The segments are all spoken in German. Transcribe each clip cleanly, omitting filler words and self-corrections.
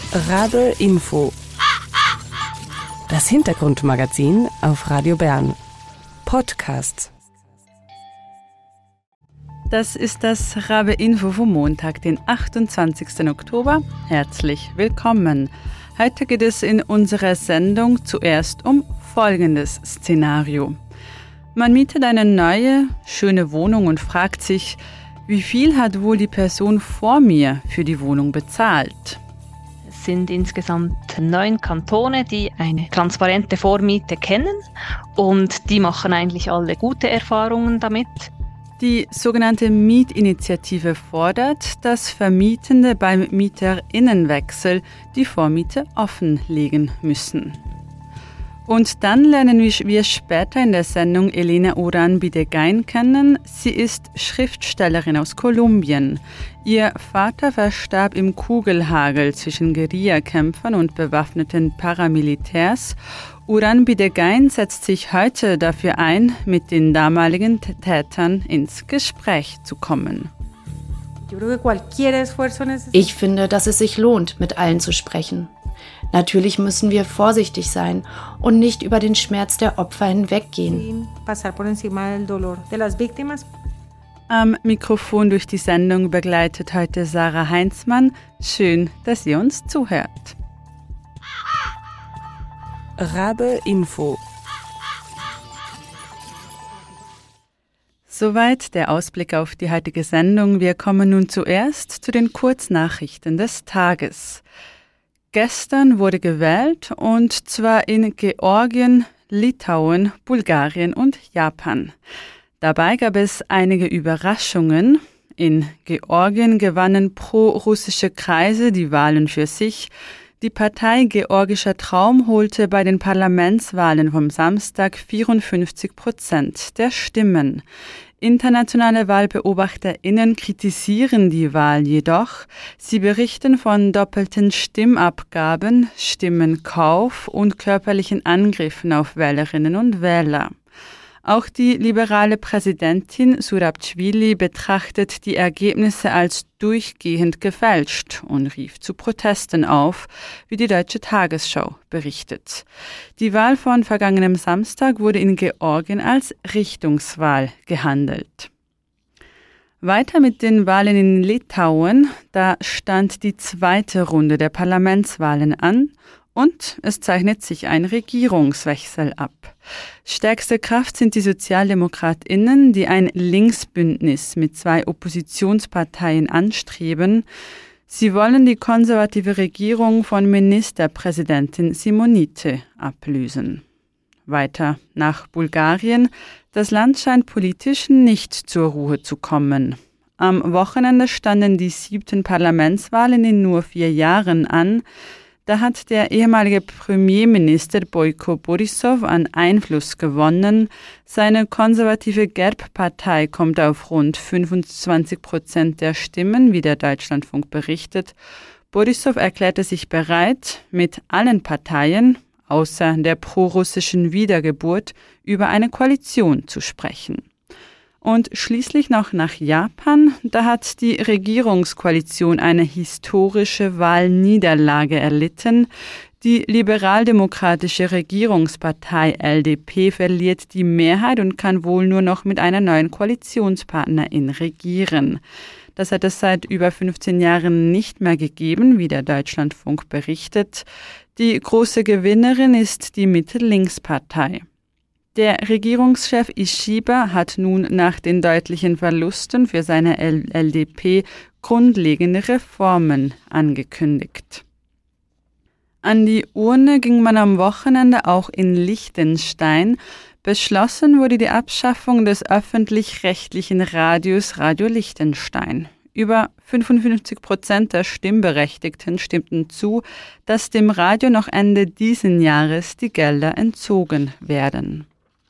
Rabe Info. Das Hintergrundmagazin auf Radio Bern. Podcast. Das ist das Rabe Info vom Montag, den 28. Oktober. Herzlich willkommen. Heute geht es in unserer Sendung zuerst um folgendes Szenario. Man mietet eine neue, schöne Wohnung und fragt sich, wie viel hat wohl die Person vor mir für die Wohnung bezahlt? Es sind insgesamt 9 Kantone, die eine transparente Vormiete kennen und die machen eigentlich alle gute Erfahrungen damit. Die sogenannte Mietinitiative fordert, dass Vermietende beim MieterInnenwechsel die Vormiete offenlegen müssen. Und dann lernen wir später in der Sendung Elena Oran Bidegain kennen. Sie ist Schriftstellerin aus Kolumbien. Ihr Vater verstarb im Kugelhagel zwischen Guerillakämpfern und bewaffneten Paramilitärs. Oran Bidegain setzt sich heute dafür ein, mit den damaligen Tätern ins Gespräch zu kommen. Ich finde, dass es sich lohnt, mit allen zu sprechen. Natürlich müssen wir vorsichtig sein und nicht über den Schmerz der Opfer hinweggehen. Am Mikrofon durch die Sendung begleitet heute Sarah Heinzmann. Schön, dass ihr uns zuhört. Rabe Info. Soweit der Ausblick auf die heutige Sendung. Wir kommen nun zuerst zu den Kurznachrichten des Tages. Gestern wurde gewählt, und zwar in Georgien, Litauen, Bulgarien und Japan. Dabei gab es einige Überraschungen. In Georgien gewannen pro-russische Kreise die Wahlen für sich. Die Partei Georgischer Traum holte bei den Parlamentswahlen vom Samstag 54% der Stimmen. Internationale WahlbeobachterInnen kritisieren die Wahl jedoch. Sie berichten von doppelten Stimmabgaben, Stimmenkauf und körperlichen Angriffen auf Wählerinnen und Wähler. Auch die liberale Präsidentin Surabchvili betrachtet die Ergebnisse als durchgehend gefälscht und rief zu Protesten auf, wie die Deutsche Tagesschau berichtet. Die Wahl von vergangenem Samstag wurde in Georgien als Richtungswahl gehandelt. Weiter mit den Wahlen in Litauen. Da stand die zweite Runde der Parlamentswahlen an. Und es zeichnet sich ein Regierungswechsel ab. Stärkste Kraft sind die SozialdemokratInnen, die ein Linksbündnis mit 2 Oppositionsparteien anstreben. Sie wollen die konservative Regierung von Ministerpräsidentin Simonite ablösen. Weiter nach Bulgarien. Das Land scheint politisch nicht zur Ruhe zu kommen. Am Wochenende standen die 7. Parlamentswahlen in nur 4 Jahren an. Da hat der ehemalige Premierminister Bojko Borisov an Einfluss gewonnen. Seine konservative GERB-Partei kommt auf rund 25% der Stimmen, wie der Deutschlandfunk berichtet. Borisov erklärte sich bereit, mit allen Parteien, außer der prorussischen Wiedergeburt, über eine Koalition zu sprechen. Und schließlich noch nach Japan. Da hat die Regierungskoalition eine historische Wahlniederlage erlitten. Die liberaldemokratische Regierungspartei LDP verliert die Mehrheit und kann wohl nur noch mit einer neuen Koalitionspartnerin regieren. Das hat es seit über 15 Jahren nicht mehr gegeben, wie der Deutschlandfunk berichtet. Die große Gewinnerin ist die Mitte-Links-Partei. Der Regierungschef Ishiba hat nun nach den deutlichen Verlusten für seine LDP grundlegende Reformen angekündigt. An die Urne ging man am Wochenende auch in Liechtenstein. Beschlossen wurde die Abschaffung des öffentlich-rechtlichen Radios Radio Liechtenstein. Über 55% der Stimmberechtigten stimmten zu, dass dem Radio noch Ende diesen Jahres die Gelder entzogen werden.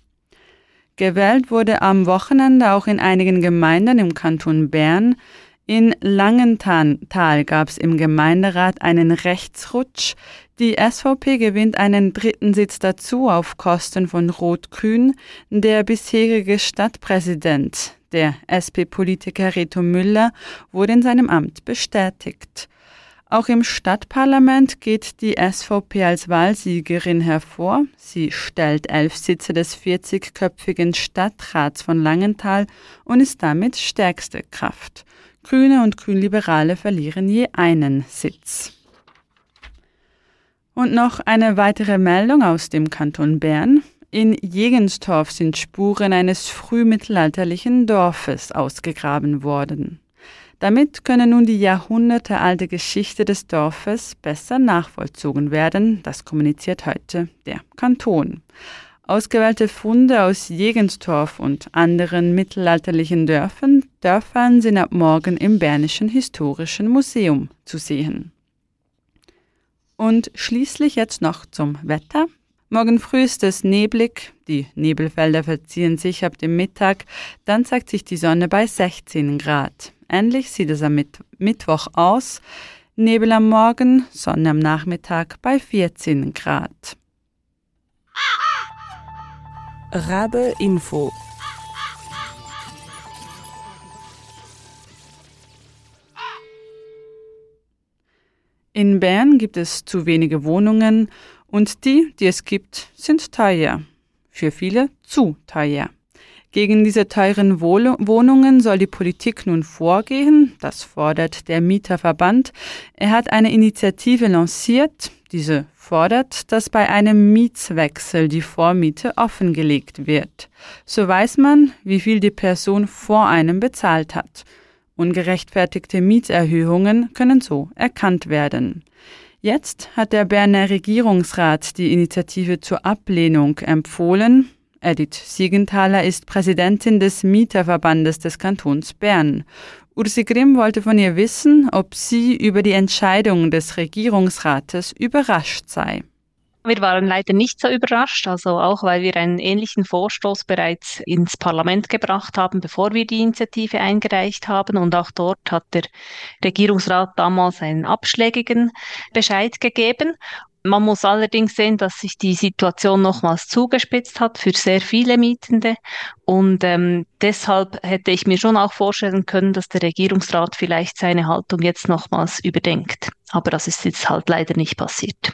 Gewählt wurde am Wochenende auch in einigen Gemeinden im Kanton Bern. In Langenthal gab es im Gemeinderat einen Rechtsrutsch. Die SVP gewinnt einen 3. Sitz dazu auf Kosten von Rot-Grün. Der bisherige Stadtpräsident, der SP-Politiker Reto Müller, wurde in seinem Amt bestätigt. Auch im Stadtparlament geht die SVP als Wahlsiegerin hervor. Sie stellt 11 Sitze des 40-köpfigen Stadtrats von Langenthal und ist damit stärkste Kraft. Grüne und Grünliberale verlieren je einen Sitz. Und noch eine weitere Meldung aus dem Kanton Bern. In Jegenstorf sind Spuren eines frühmittelalterlichen Dorfes ausgegraben worden. Damit könne nun die jahrhundertealte Geschichte des Dorfes besser nachvollzogen werden, das kommuniziert heute der Kanton. Ausgewählte Funde aus Jegenstorf und anderen mittelalterlichen Dörfern sind ab morgen im Bernischen Historischen Museum zu sehen. Und schließlich jetzt noch zum Wetter. Morgen früh ist es neblig, die Nebelfelder verziehen sich ab dem Mittag, dann zeigt sich die Sonne bei 16 Grad. Ähnlich sieht es am Mittwoch aus. Nebel am Morgen, Sonne am Nachmittag bei 14 Grad. Rabe Info. In Bern gibt es zu wenige Wohnungen und die es gibt, sind teuer. Für viele zu teuer. Gegen diese teuren Wohnungen soll die Politik nun vorgehen, das fordert der Mieterverband. Er hat eine Initiative lanciert, diese fordert, dass bei einem Mietswechsel die Vormiete offengelegt wird. So weiß man, wie viel die Person vor einem bezahlt hat. Ungerechtfertigte Mieterhöhungen können so erkannt werden. Jetzt hat der Berner Regierungsrat die Initiative zur Ablehnung empfohlen. Edith Siegenthaler ist Präsidentin des Mieterverbandes des Kantons Bern. Ursi Grimm wollte von ihr wissen, ob sie über die Entscheidung des Regierungsrates überrascht sei. Wir waren leider nicht so überrascht, also auch weil wir einen ähnlichen Vorstoß bereits ins Parlament gebracht haben, bevor wir die Initiative eingereicht haben. Und auch dort hat der Regierungsrat damals einen abschlägigen Bescheid gegeben. Man muss allerdings sehen, dass sich die Situation nochmals zugespitzt hat für sehr viele Mietende. Und deshalb hätte ich mir schon auch vorstellen können, dass der Regierungsrat vielleicht seine Haltung jetzt nochmals überdenkt. Aber das ist jetzt halt leider nicht passiert.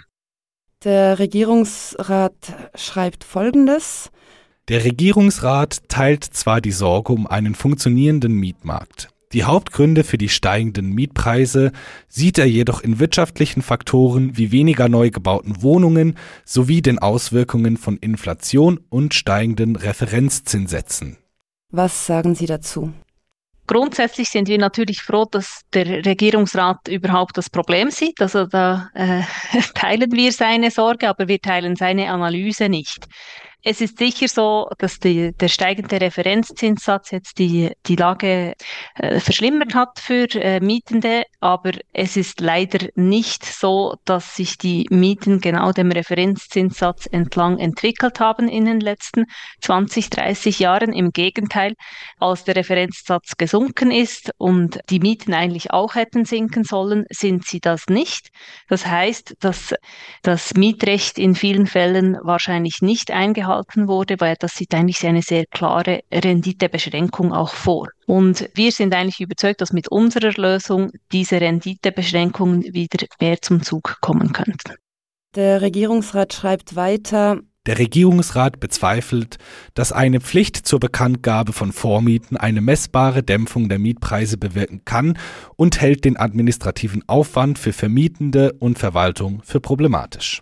Der Regierungsrat schreibt Folgendes. Der Regierungsrat teilt zwar die Sorge um einen funktionierenden Mietmarkt. Die Hauptgründe für die steigenden Mietpreise sieht er jedoch in wirtschaftlichen Faktoren wie weniger neu gebauten Wohnungen sowie den Auswirkungen von Inflation und steigenden Referenzzinssätzen. Was sagen Sie dazu? Grundsätzlich sind wir natürlich froh, dass der Regierungsrat überhaupt das Problem sieht. Also da teilen wir seine Sorge, aber wir teilen seine Analyse nicht. Es ist sicher so, dass der steigende Referenzzinssatz jetzt die Lage verschlimmert hat für Mietende, aber es ist leider nicht so, dass sich die Mieten genau dem Referenzzinssatz entlang entwickelt haben in den letzten 20, 30 Jahren. Im Gegenteil, als der Referenzsatz gesunken ist und die Mieten eigentlich auch hätten sinken sollen, sind sie das nicht. Das heißt, dass das Mietrecht in vielen Fällen wahrscheinlich nicht eingehalten wurde, weil das sieht eigentlich eine sehr klare Renditebeschränkung auch vor. Und wir sind eigentlich überzeugt, dass mit unserer Lösung diese Renditebeschränkungen wieder mehr zum Zug kommen könnten. Der Regierungsrat schreibt weiter. Der Regierungsrat bezweifelt, dass eine Pflicht zur Bekanntgabe von Vormieten eine messbare Dämpfung der Mietpreise bewirken kann und hält den administrativen Aufwand für Vermietende und Verwaltung für problematisch.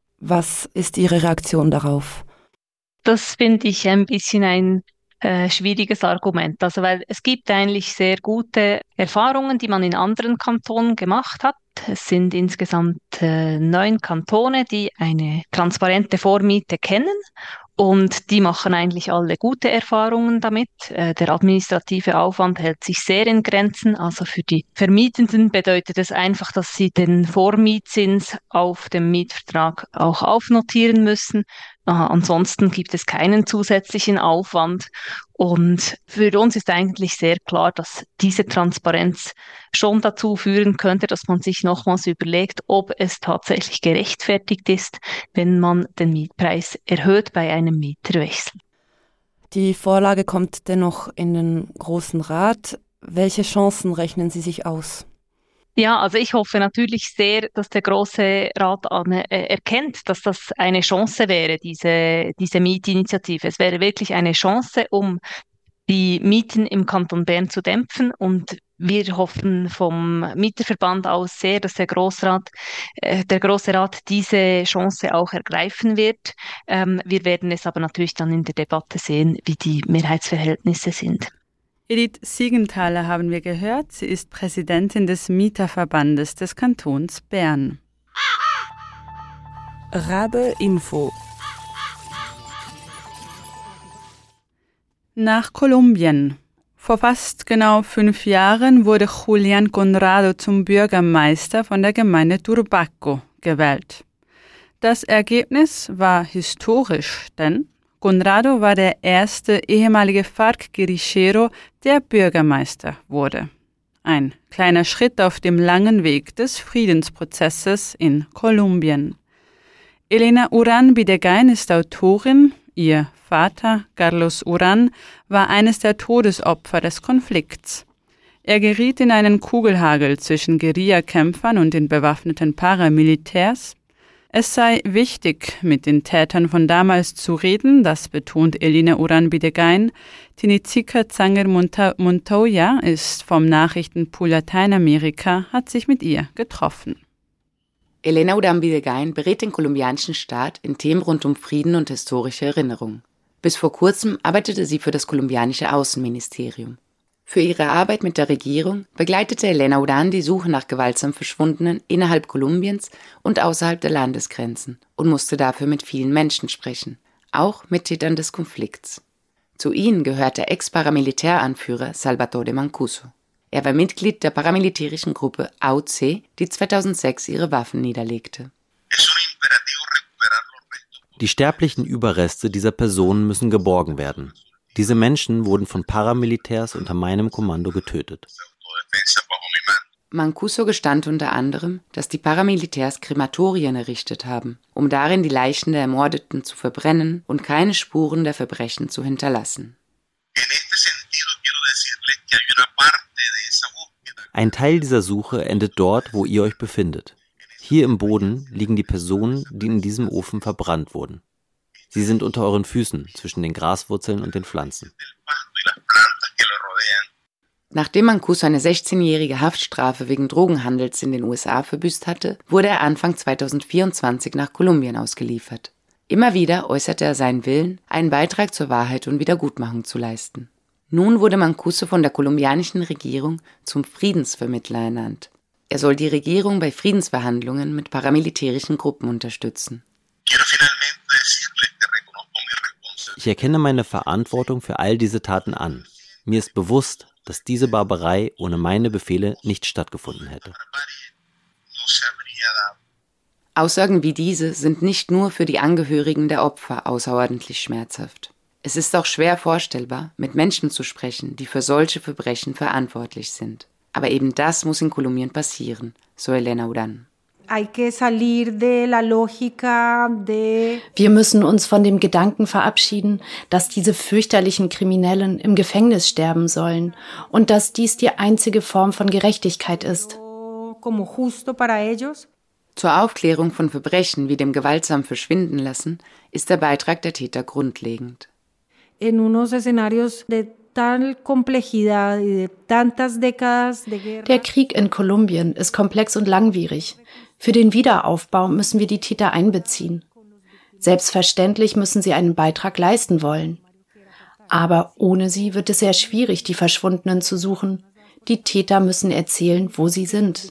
Was ist Ihre Reaktion darauf? Das finde ich ein bisschen ein schwieriges Argument. Also weil es gibt eigentlich sehr gute Erfahrungen, die man in anderen Kantonen gemacht hat. Es sind insgesamt 9 Kantone, die eine transparente Vormiete kennen. Und die machen eigentlich alle gute Erfahrungen damit. Der administrative Aufwand hält sich sehr in Grenzen. Also für die Vermietenden bedeutet es einfach, dass sie den Vormietzins auf dem Mietvertrag auch aufnotieren müssen. Ansonsten gibt es keinen zusätzlichen Aufwand. Und für uns ist eigentlich sehr klar, dass diese Transparenz schon dazu führen könnte, dass man sich nochmals überlegt, ob es tatsächlich gerechtfertigt ist, wenn man den Mietpreis erhöht bei einem Mieterwechsel. Die Vorlage kommt dennoch in den Großen Rat. Welche Chancen rechnen Sie sich aus? Ja, also ich hoffe natürlich sehr, dass der Grosse Rat erkennt, dass das eine Chance wäre, diese Mietinitiative. Es wäre wirklich eine Chance, um die Mieten im Kanton Bern zu dämpfen. Und wir hoffen vom Mieterverband aus sehr, dass der Grosse Rat diese Chance auch ergreifen wird. Wir werden es aber natürlich dann in der Debatte sehen, wie die Mehrheitsverhältnisse sind. Edith Siegenthaler haben wir gehört. Sie ist Präsidentin des Mieterverbandes des Kantons Bern. Rabe Info. Nach Kolumbien. Vor fast genau 5 Jahren wurde Julián Conrado zum Bürgermeister von der Gemeinde Turbaco gewählt. Das Ergebnis war historisch, denn Conrado war der erste ehemalige FARC-Guerillero, der Bürgermeister wurde. Ein kleiner Schritt auf dem langen Weg des Friedensprozesses in Kolumbien. Elena Urán Bidegain ist Autorin. Ihr Vater, Carlos Urán, war eines der Todesopfer des Konflikts. Er geriet in einen Kugelhagel zwischen Guerillakämpfern und den bewaffneten Paramilitärs. Es sei wichtig, mit den Tätern von damals zu reden, das betont Elena Urán Bidegain. Tinitzika Zanger Montoya ist vom Nachrichtenpool Lateinamerika, hat sich mit ihr getroffen. Elena Urán Bidegain berät den kolumbianischen Staat in Themen rund um Frieden und historische Erinnerung. Bis vor kurzem arbeitete sie für das kolumbianische Außenministerium. Für ihre Arbeit mit der Regierung begleitete Elena Urán die Suche nach gewaltsam Verschwundenen innerhalb Kolumbiens und außerhalb der Landesgrenzen und musste dafür mit vielen Menschen sprechen, auch mit Tätern des Konflikts. Zu ihnen gehört der Ex-Paramilitäranführer Salvatore Mancuso. Er war Mitglied der paramilitärischen Gruppe AUC, die 2006 ihre Waffen niederlegte. Die sterblichen Überreste dieser Personen müssen geborgen werden. Diese Menschen wurden von Paramilitärs unter meinem Kommando getötet. Mancuso gestand unter anderem, dass die Paramilitärs Krematorien errichtet haben, um darin die Leichen der Ermordeten zu verbrennen und keine Spuren der Verbrechen zu hinterlassen. Ein Teil dieser Suche endet dort, wo ihr euch befindet. Hier im Boden liegen die Personen, die in diesem Ofen verbrannt wurden. Sie sind unter euren Füßen, zwischen den Graswurzeln und den Pflanzen. Nachdem Mancuso eine 16-jährige Haftstrafe wegen Drogenhandels in den USA verbüßt hatte, wurde er Anfang 2024 nach Kolumbien ausgeliefert. Immer wieder äußerte er seinen Willen, einen Beitrag zur Wahrheit und Wiedergutmachung zu leisten. Nun wurde Mancuso von der kolumbianischen Regierung zum Friedensvermittler ernannt. Er soll die Regierung bei Friedensverhandlungen mit paramilitärischen Gruppen unterstützen. Ich erkenne meine Verantwortung für all diese Taten an. Mir ist bewusst, dass diese Barbarei ohne meine Befehle nicht stattgefunden hätte. Aussagen wie diese sind nicht nur für die Angehörigen der Opfer außerordentlich schmerzhaft. Es ist auch schwer vorstellbar, mit Menschen zu sprechen, die für solche Verbrechen verantwortlich sind. Aber eben das muss in Kolumbien passieren, so Elena Urán. Wir müssen uns von dem Gedanken verabschieden, dass diese fürchterlichen Kriminellen im Gefängnis sterben sollen und dass dies die einzige Form von Gerechtigkeit ist. Zur Aufklärung von Verbrechen wie dem gewaltsam Verschwinden lassen ist der Beitrag der Täter grundlegend. Der Krieg in Kolumbien ist komplex und langwierig. Für den Wiederaufbau müssen wir die Täter einbeziehen. Selbstverständlich müssen sie einen Beitrag leisten wollen. Aber ohne sie wird es sehr schwierig, die Verschwundenen zu suchen. Die Täter müssen erzählen, wo sie sind.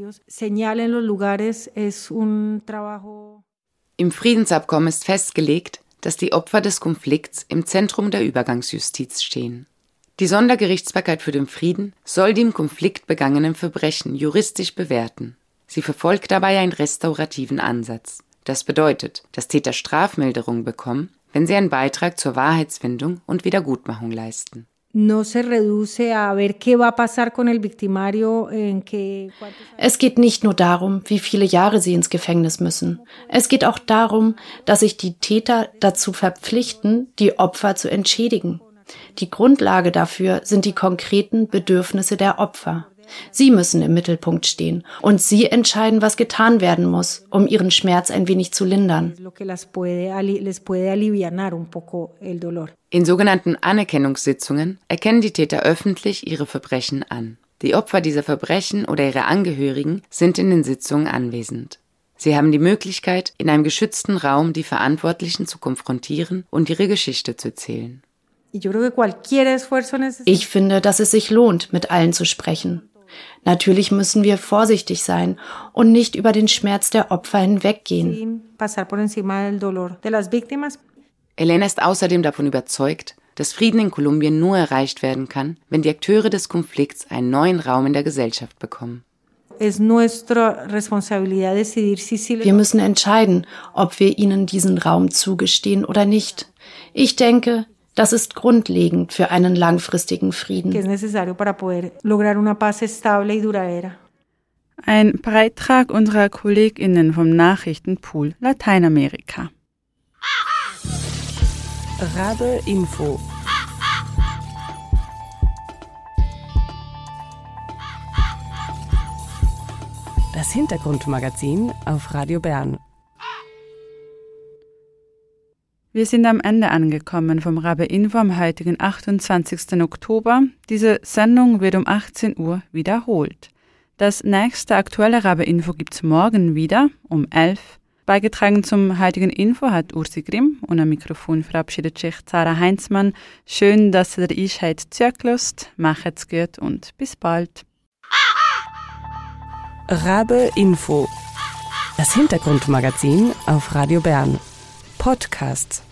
Im Friedensabkommen ist festgelegt, dass die Opfer des Konflikts im Zentrum der Übergangsjustiz stehen. Die Sondergerichtsbarkeit für den Frieden soll die im Konflikt begangenen Verbrechen juristisch bewerten. Sie verfolgt dabei einen restaurativen Ansatz. Das bedeutet, dass Täter Strafmilderung bekommen, wenn sie einen Beitrag zur Wahrheitsfindung und Wiedergutmachung leisten. Es geht nicht nur darum, wie viele Jahre sie ins Gefängnis müssen. Es geht auch darum, dass sich die Täter dazu verpflichten, die Opfer zu entschädigen. Die Grundlage dafür sind die konkreten Bedürfnisse der Opfer. Sie müssen im Mittelpunkt stehen und Sie entscheiden, was getan werden muss, um Ihren Schmerz ein wenig zu lindern. In sogenannten Anerkennungssitzungen erkennen die Täter öffentlich ihre Verbrechen an. Die Opfer dieser Verbrechen oder ihre Angehörigen sind in den Sitzungen anwesend. Sie haben die Möglichkeit, in einem geschützten Raum die Verantwortlichen zu konfrontieren und ihre Geschichte zu erzählen. Ich finde, dass es sich lohnt, mit allen zu sprechen. Natürlich müssen wir vorsichtig sein und nicht über den Schmerz der Opfer hinweggehen. Elena ist außerdem davon überzeugt, dass Frieden in Kolumbien nur erreicht werden kann, wenn die Akteure des Konflikts einen neuen Raum in der Gesellschaft bekommen. Wir müssen entscheiden, ob wir ihnen diesen Raum zugestehen oder nicht. Ich denke, das ist grundlegend für einen langfristigen Frieden. Ein Beitrag unserer KollegInnen vom Nachrichtenpool Lateinamerika. Rabe Info. Das Hintergrundmagazin auf Radio Bern. Wir sind am Ende angekommen vom Rabe Info am heutigen 28. Oktober. Diese Sendung wird um 18 Uhr wiederholt. Das nächste aktuelle Rabe Info gibt's morgen wieder um 11 Uhr. Beigetragen zum heutigen Info hat Ursi Grimm und am Mikrofon verabschiedet sich Zara Heinzmann. Schön, dass ihr euch heute zugehört. Macht's gut und bis bald. Rabe Info. Das Hintergrundmagazin auf Radio Bern. Podcasts.